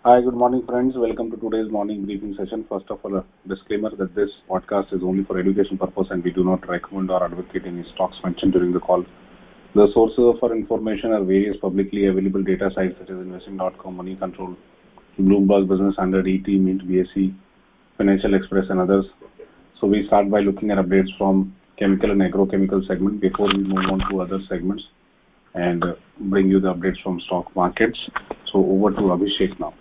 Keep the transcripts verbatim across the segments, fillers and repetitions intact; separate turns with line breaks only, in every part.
Hi, good morning, friends. Welcome to today's morning briefing session. First of all, a disclaimer that this podcast is only for education purpose and we do not recommend or advocate any stocks mentioned during the call. The sources of our information are various publicly available data sites such as investing dot com, Money Control, Bloomberg Business Standard, E T, Mint, B S E, Financial Express, and others. So we start by looking at updates from chemical and agrochemical segment before we move on to other segments and uh, bring you the updates from stock markets. So over to Abhishek now.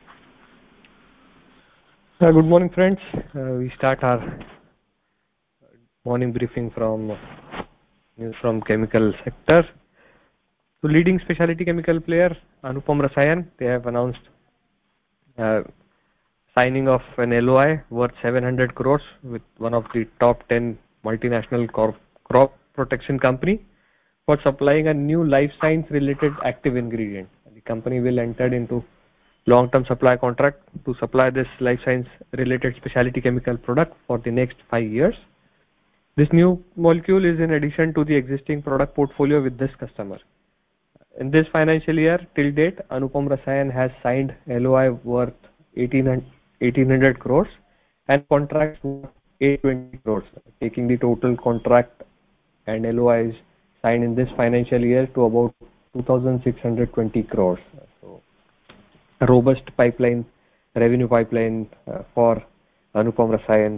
Uh, good morning, friends. Uh, we start our morning briefing from news from chemical sector. So, leading specialty chemical player Anupam Rasayan, they have announced uh, signing of an L O I worth seven hundred crores with one of the top ten multinational crop, crop protection company for supplying a new life science related active ingredient. The company will enter into long-term supply contract to supply this life science related specialty chemical product for the next five years. This new molecule is in addition to the existing product portfolio with this customer. In this financial year till date, Anupam Rasayan has signed L O I worth eighteen hundred crores and contracts worth eight hundred twenty crores, taking the total contract and L O Is signed in this financial year to about two thousand six hundred twenty crores. So, a robust pipeline, revenue pipeline uh, for Anupam Rasayan.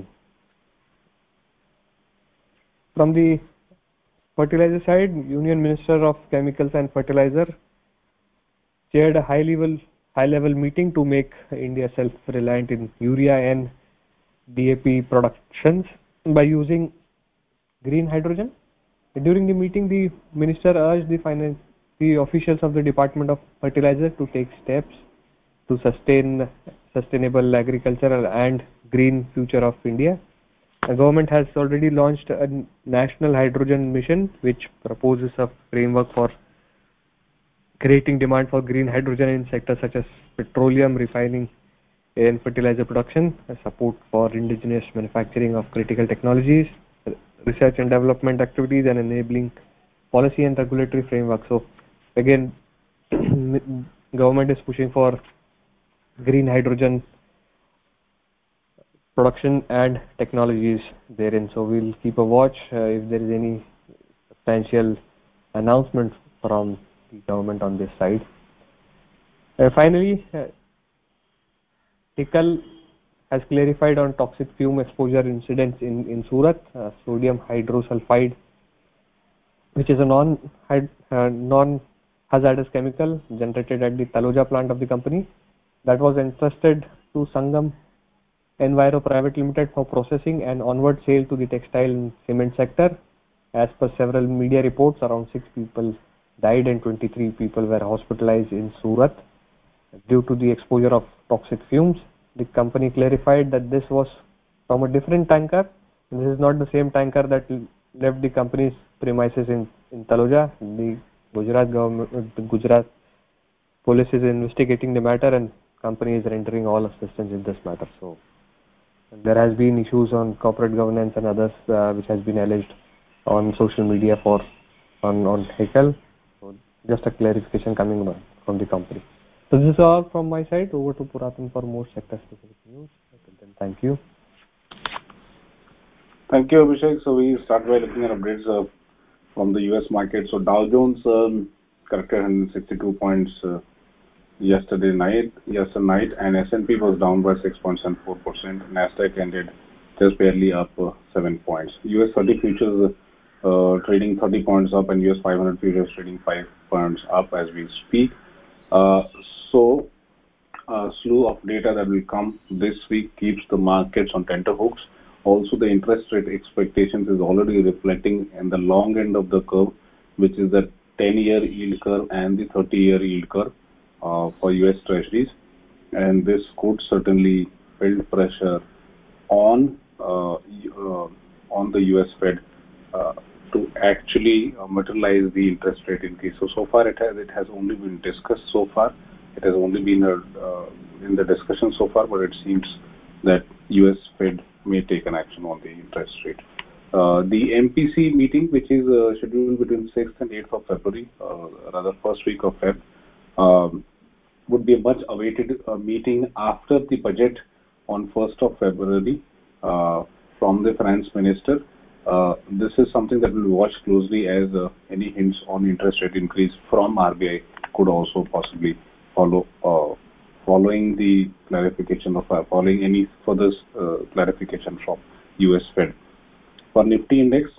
From the fertilizer side, Union Minister of Chemicals and Fertilizer chaired a high-level high-level meeting to make India self-reliant in urea and D A P productions by using green hydrogen. During the meeting, the minister urged the finance, the officials of the Department of Fertilizer to take steps to sustain sustainable agricultural and green future of India. The government has already launched a national hydrogen mission which proposes a framework for creating demand for green hydrogen in sectors such as petroleum, refining and fertilizer production, support for indigenous manufacturing of critical technologies, research and development activities, and enabling policy and regulatory framework. So again, government is pushing for green hydrogen production and technologies therein. So we'll keep a watch uh, if there is any substantial announcement from the government on this side. Uh, finally, uh, Tikal has clarified on toxic fume exposure incidents in, in Surat. Uh, sodium hydrosulfide, which is a non uh, non hazardous chemical generated at the Taloja plant of the company, that was entrusted to Sangam Enviro Private Limited for processing and onward sale to the textile and cement sector. As per several media reports, around six people died and twenty-three people were hospitalized in Surat due to the exposure of toxic fumes. The company clarified that this was from a different tanker. This is not the same tanker that left the company's premises in, in Taloja. The Gujarat government, the Gujarat police is investigating the matter and company is rendering all assistance in this matter. So there has been issues on corporate governance and others uh, which has been alleged on social media for on on Hekal. So just a clarification coming from the company. So this is all from my side. Over to Puratan for more sector specific news. Then thank you.
Thank you, Abhishek. So we start by looking at updates uh, from the U S market. So Dow Jones um, corrected one hundred sixty-two points uh, yesterday night, yesterday night, and S and P was down by six point seven four percent. Nasdaq ended just barely up uh, seven points. U S thirty futures uh, trading thirty points up, and U S five hundred futures trading five points up as we speak. Uh, so, a slew of data that will come this week keeps the markets on tenterhooks. Also, the interest rate expectations is already reflecting in the long end of the curve, which is the ten-year yield curve and the thirty-year yield curve uh, for U S Treasuries, and this could certainly build pressure on uh, uh, on the U S Fed uh, to actually uh, materialize the interest rate increase. So so far it has it has only been discussed so far. It has only been uh, in the discussion so far, but it seems that U S Fed may take an action on the interest rate. Uh, the M P C meeting, which is uh, scheduled between sixth and eighth of February, uh, rather first week of Feb, um, would be a much awaited uh, meeting after the budget on first of February uh, from the finance minister. Uh, this is something that we'll watch closely, as uh, any hints on interest rate increase from R B I could also possibly follow uh, following the clarification of uh, following any further uh, clarification from U S Fed. For Nifty index,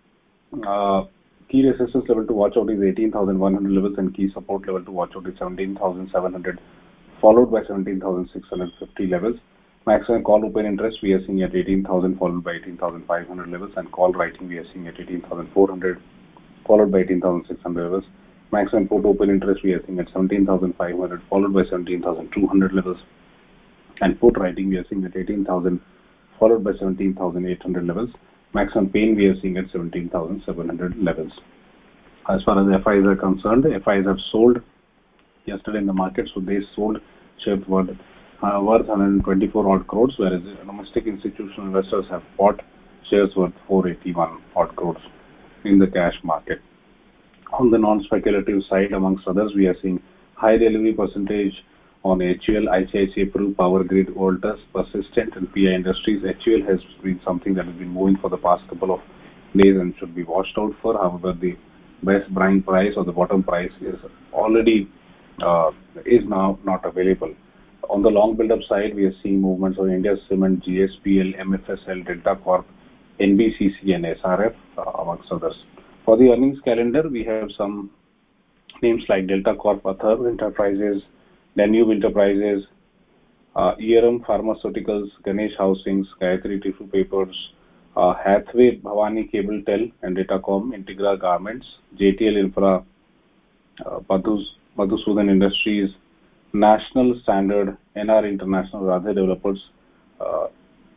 uh, key resistance level to watch out is eighteen thousand one hundred levels, and key support level to watch out is seventeen thousand seven hundred, followed by seventeen thousand six hundred fifty levels. Maximum call open interest we are seeing at eighteen thousand, followed by eighteen thousand five hundred levels, and call writing we are seeing at eighteen thousand four hundred, followed by eighteen thousand six hundred levels. Maximum put open interest we are seeing at seventeen thousand five hundred, followed by seventeen thousand two hundred levels, and put writing we are seeing at eighteen thousand, followed by seventeen thousand eight hundred levels. Maximum pain we are seeing at seventeen thousand seven hundred levels. As far as F Is are concerned, F Is have sold yesterday in the market, so they sold shares worth, uh, worth one hundred twenty-four odd crores, whereas domestic institutional investors have bought shares worth four hundred eighty-one odd crores in the cash market. On the non-speculative side, amongst others, we are seeing high delivery percentage on H U L, I C I C I Pru, Power Grid, Voltas, Persistent, and P I Industries. H U L has been something that has been moving for the past couple of days and should be watched out for. However, the best buying price or the bottom price is already uh, is now not available. On the long build-up side, we are seeing movements of India Cement, G S P L, M F S L, Delta Corp, N B C C, and S R F, uh, amongst others. For the earnings calendar, we have some names like Delta Corp, Atharv Enterprises, Danube Enterprises, uh, E R M Pharmaceuticals, Ganesh Housings, Gayatri Tissue Papers, uh, Hathway, Bhavani Cable Tel and Datacom, Integra Garments, J T L Infra, uh, Madhus, Madhusudan Industries, National Standard, N R International, Radha Developers, uh,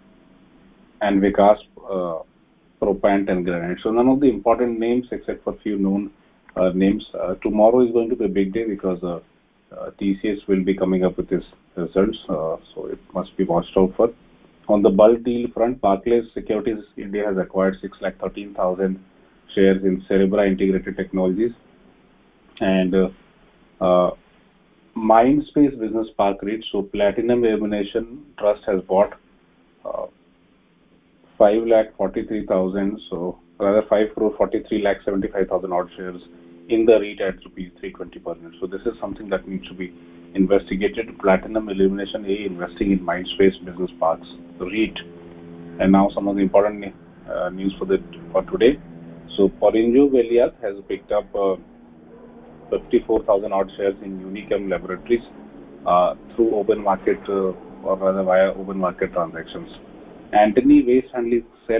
and Vikas uh, Propant and Granite. So none of the important names except for few known uh, names. Uh, tomorrow is going to be a big day because uh, uh, T C S will be coming up with its results, uh, so it must be watched out for. On the bulk deal front, Barclays Securities India has acquired six lakh thirteen thousand shares in Cerebra Integrated Technologies, and uh, uh, Mindspace Business Park REIT, so Platinum Illumination Trust has bought uh, five lakh forty-three thousand, so rather five crore forty-three lakh seventy-five thousand odd shares in the REIT at rupees three twenty per unit. So this is something that needs to be investigated. Platinum Illumination A investing in Mindspace Business Parks REIT. And now some of the important uh, news for the for today. So Paurinho Veliat has picked up uh, fifty-four thousand odd shares in Unichem Laboratories uh, through open market, uh, or rather via open market transactions. Antony Waste Handling Cell.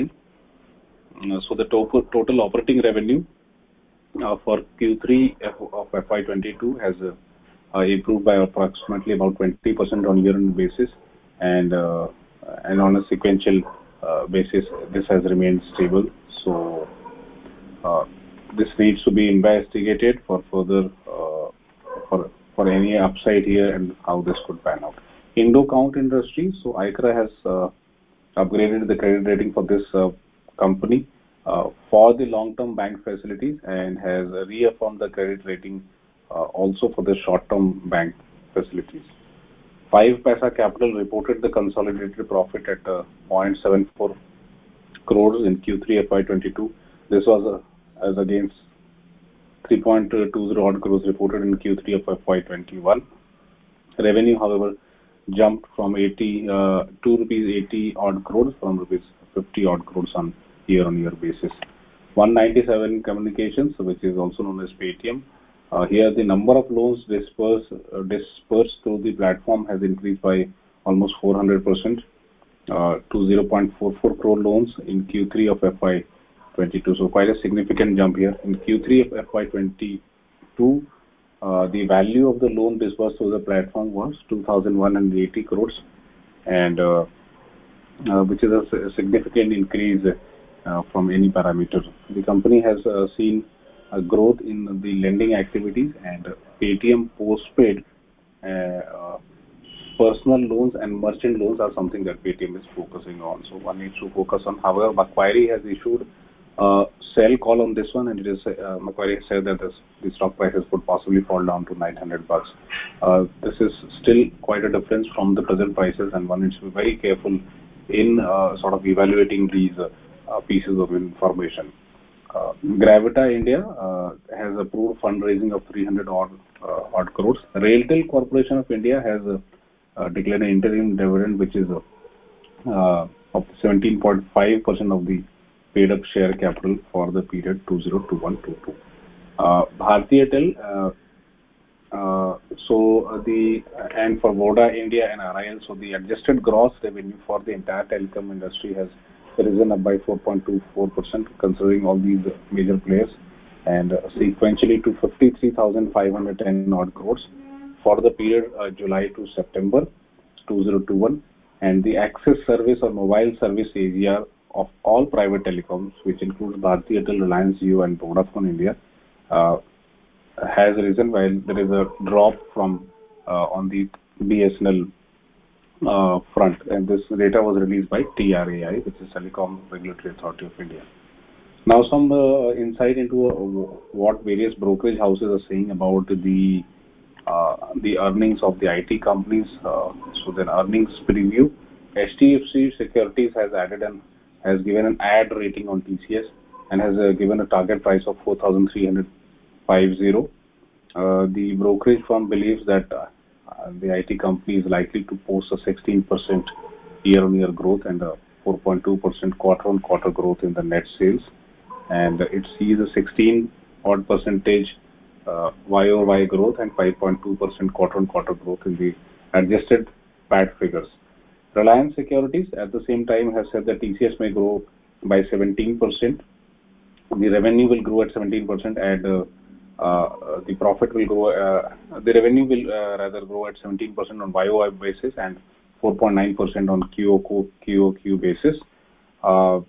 Uh, so the total, total operating revenue uh, for Q three of F Y twenty-two has uh, uh, improved by approximately about twenty percent on year-on-year basis, and uh, and on a sequential uh, basis, this has remained stable. So uh, this needs to be investigated for further uh, for for any upside here and how this could pan out. Indocount Industries. So I C R A has uh, upgraded the credit rating for this uh, company uh, for the long-term bank facilities and has reaffirmed the credit rating uh, also for the short-term bank facilities. five Paisa Capital reported the consolidated profit at uh, zero point seven four crores in Q three F Y twenty-two. This was uh, as against three point two zero odd crores reported in Q three of F Y twenty-one. Revenue, however, jumped from eighty uh, to rupees eighty odd crores from rupees fifty odd crores on year-on-year basis. one ninety-seven Communications, which is also known as Paytm. Uh, here, the number of loans dispersed uh, dispersed through the platform has increased by almost four hundred percent uh, to zero point four four crore loans in Q three of F Y twenty-two. So quite a significant jump here. In Q three of F Y twenty-two, uh, the value of the loan disbursed through the platform was two thousand one hundred eighty crores, and uh, uh, which is a, a significant increase uh, from any parameter. The company has uh, seen a growth in the lending activities, and Paytm postpaid uh, uh, personal loans and merchant loans are something that Paytm is focusing on. So one needs to focus on. However, Macquarie has issued uh, sell call on this one, and it is uh, Macquarie said that this, the stock prices could possibly fall down to nine hundred bucks. Uh, this is still quite a difference from the present prices, and one needs to be very careful in uh, sort of evaluating these uh, uh, pieces of information. Uh, Gravita India uh, has approved fundraising of three hundred odd, uh, odd crores. Railtel Corporation of India has uh, uh, declared an interim dividend, which is uh, of seventeen point five percent of the paid up share capital for the period two thousand twenty-one twenty-two. Uh, Bharti Airtel, uh, uh, so uh, the and for Voda India and R I L, so the adjusted gross revenue for the entire telecom industry has risen up by four point two four percent, considering all these major players, and uh, sequentially to fifty-three thousand five hundred ten odd crores for the period uh, July to September two thousand twenty-one. And the access service or mobile service area of all private telecoms, which includes Bharti Airtel, Reliance Jio, and Vodafone India, uh, has risen, while there is a drop from uh, on the B S N L uh, front, and this data was released by T R A I, which is Telecom Regulatory Authority of India. Now, some uh, insight into uh, what various brokerage houses are saying about the uh, the earnings of the I T companies. Uh, so, then earnings preview. H D F C Securities has added and has given an ad rating on T C S and has uh, given a target price of four thousand three hundred fifty. Uh, the brokerage firm believes that uh, the I T company is likely to post a sixteen percent year-on-year growth and a four point two percent quarter-on-quarter growth in the net sales, and it sees a sixteen odd percentage uh, Y O Y growth and five point two percent quarter-on-quarter growth in the adjusted P A T figures. Reliance Securities at the same time has said that T C S may grow by seventeen percent. The revenue will grow at seventeen percent, and uh, uh, the profit will grow, uh, the revenue will uh, rather grow at seventeen percent on Y O Y basis and four point nine percent on Q O Q basis. Uh,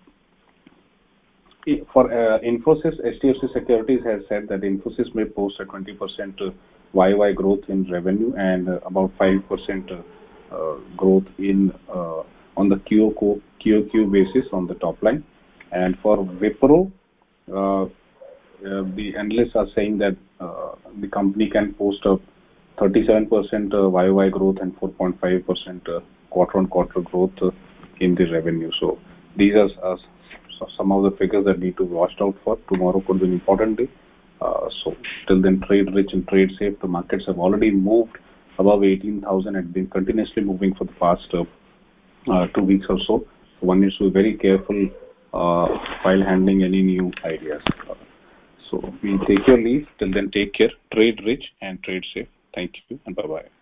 for uh, Infosys, H D F C Securities has said that Infosys may post a twenty percent Y O Y growth in revenue and uh, about five percent uh, uh, growth in uh, on the Q O Q basis on the top line. And for Wipro, uh, uh, the analysts are saying that uh, the company can post a thirty-seven percent uh, Y O Y growth and four point five percent uh, quarter-on-quarter growth uh, in the revenue. So these are uh, some of the figures that need to be watched out for. Tomorrow could be an important day. Uh, so till then, trade rich and trade safe. The markets have already moved above eighteen thousand and been continuously moving for the past uh, uh, two weeks or so. So one needs to be very careful uh, while handling any new ideas. Uh, so we take your leave. Till then, take care. Trade rich and trade safe. Thank you and bye-bye.